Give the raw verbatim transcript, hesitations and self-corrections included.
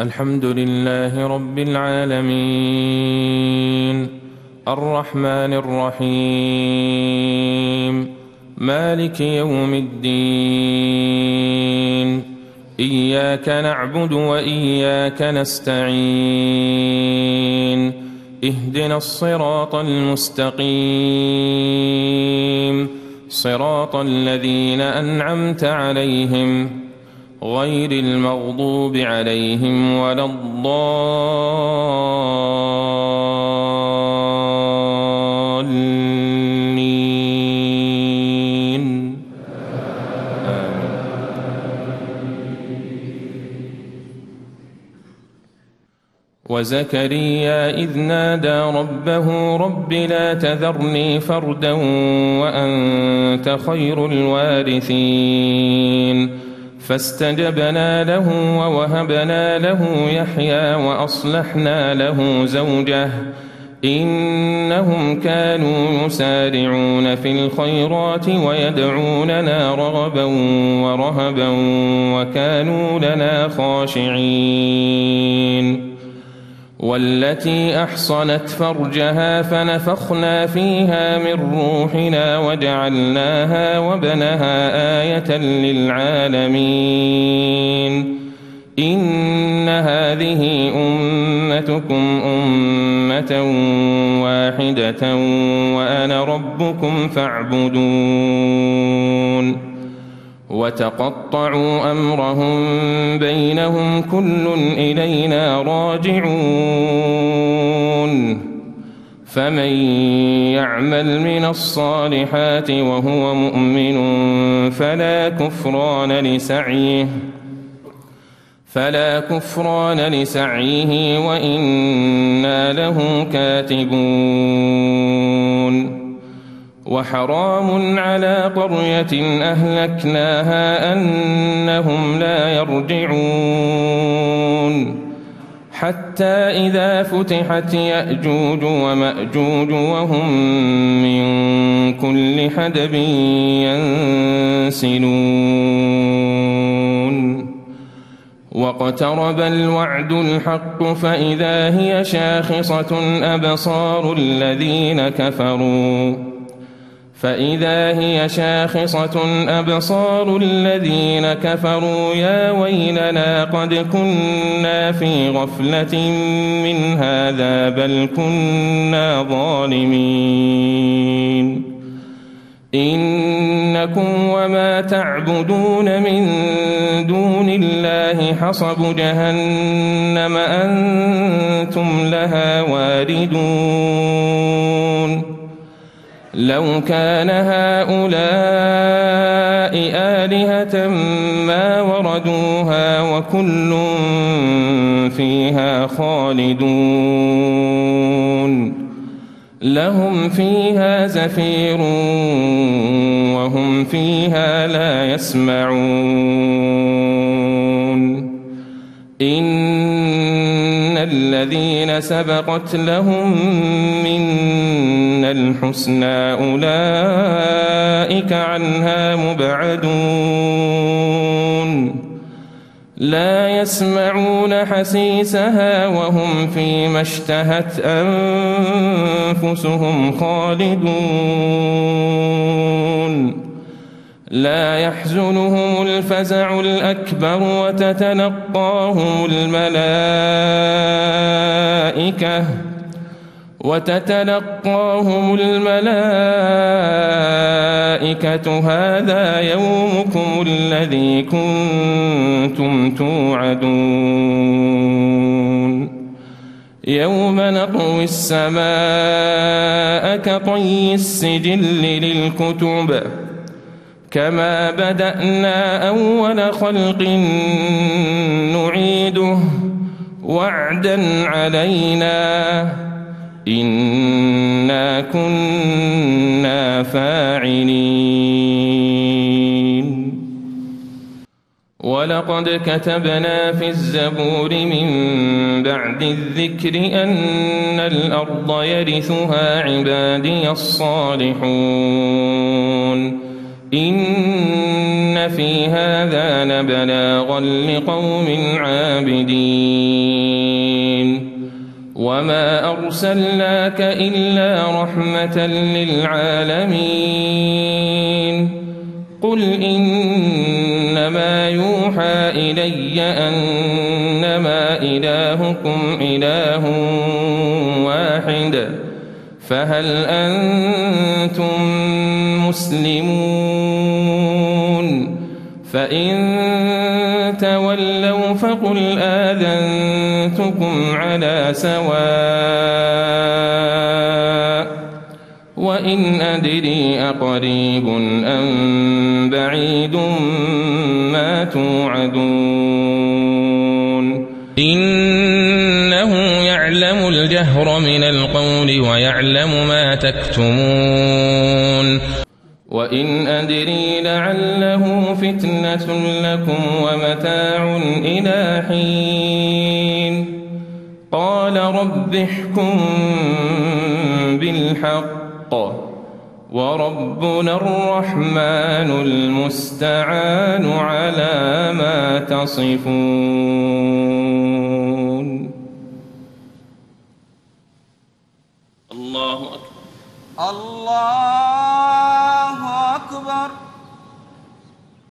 الحمد لله رب العالمين الرحمن الرحيم مالك يوم الدين إياك نعبد وإياك نستعين اهدنا الصراط المستقيم صراط الذين أنعمت عليهم غير المغضوب عليهم ولا الضالين آمين. وزكريا إذ نادى ربه رب لا تذرني فردا وأنت خير الوارثين فاستجبنا له ووهبنا له يحيى وأصلحنا له زوجه إنهم كانوا يسارعون في الخيرات ويدعوننا رغبا ورهبا وكانوا لنا خاشعين والتي أحصنت فرجها فنفخنا فيها من روحنا وجعلناها وابنها آية للعالمين إن هذه أمتكم أمة واحدة وأنا ربكم فاعبدون وتقطعوا أمرهم بينهم كل إلينا راجعون فمن يعمل من الصالحات وهو مؤمن فلا كفران لسعيه فلا كفران لسعيه وإنا له كاتبون وحرام على قرية أهلكناها أنهم لا يرجعون حتى إذا فتحت يأجوج ومأجوج وهم من كل حدب ينسلون واقترب الوعد الحق فإذا هي شاخصة أبصار الذين كفروا فإذا هي شاخصة أبصار الذين كفروا يا ويلنا قد كنا في غفلة من هذا بل كنا ظالمين إنكم وما تعبدون من دون الله حصب جهنم أنتم لها واردون لو كان هؤلاء آلهة ما وردوها وكل فيها خالدون لهم فيها زفير وهم فيها لا يسمعون إن الذين سبقت لهم منا الحسنى أولئك عنها مبعدون لا يسمعون حسيسها وهم فيما اشتهت أنفسهم خالدون لا يحزنهم الفزع الأكبر وتتلقاهم الملائكة وتتلقاهم الملائكة هذا يومكم الذي كنتم توعدون يوم نطوي السماء كطي السجل للكتب كما بدأنا أول خلق نعيده وعدا علينا إنا كنا فاعلين ولقد كتبنا في الزبور من بعد الذكر أن الأرض يرثها عبادي الصالحون إن في هذا لبلاغا لقوم عابدين وما أرسلناك إلا رحمة للعالمين قل إنما يوحى إلي أنما إلهكم إله واحد فهل أنتم مسلمون فإن تولوا فقل آذنتكم على سواء وإن أدري أقريب أم بعيد ما توعدون إنه يعلم الجهر من القول ويعلم ما تكتمون وإن أدري لعله فتنة لكم ومتاع إلى حين قال رب احكم بالحق وربنا الرحمن المستعان على ما تصفون. الله أكبر. الله أكبر.